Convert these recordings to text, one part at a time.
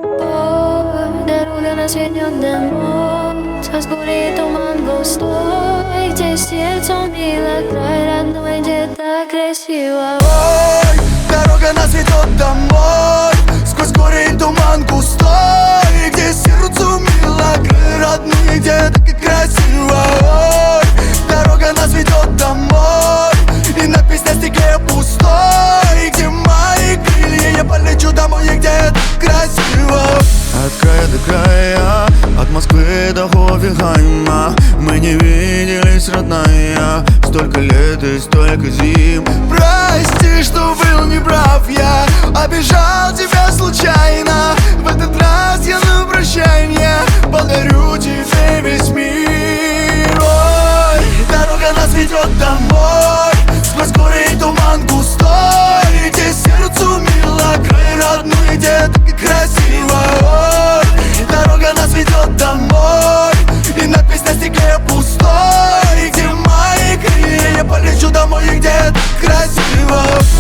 Дорога на светнём мост, сквозь горы и туман густой, где сердцу мило, край родной, где так красиво. Ой, дорога нас ведет домой, сквозь горы и туман густой, где сердцу мило, край родной, где так и красиво. Ой, дорога нас ведет домой, и надпись на стекле пустой, где мои крылья, я полечу домой, и где так красиво. От края до края, от Москвы до Хофенхайма мы не виделись, родная, столько лет и столько зим. Прости, что был неправ я, обижал тебя случайно. В этот раз я на прощанье подарю тебе весь мир. Ой, дорога нас ведет домой, сквозь горы и туман густой, где сердцу мило, край родной, где так и красиво. Ой, дорога нас ведет домой, и надпись на стекле пустой, где мои крылья, я полечу домой, и где так красиво.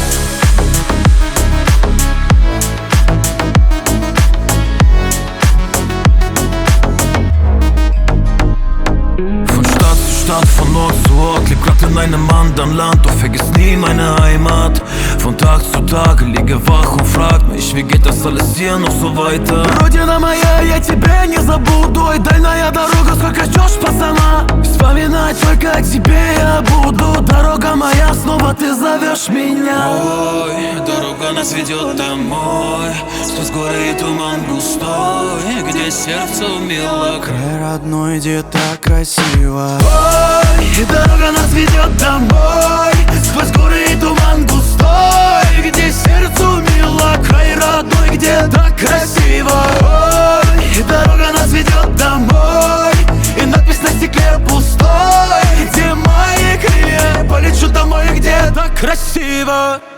Stadt von Ort zu Ort, leb grad in einem anderen Land, doch vergiss nie meine Heimat. Von Tag zu Tag liege wach und frag mich, wie geht das alles hier noch so weiter? Родина моя, я тебя не забуду, и дальняя дорога, сколько ждешь, пацана. Вспоминать только о тебе я буду, дорога моя, снова ты зовешь меня. Ой, дорога нас ведет домой, сквозь горы и туман густой, где сердце мило, Край родной, где так красиво. Ой, дорога нас ведет домой, сквозь горы и туман густой, где сердцу мило, край родной, где так красиво. Ой, дорога нас ведет домой, и надпись на стекле пустой, где мои крылья, полечу домой, где так красиво.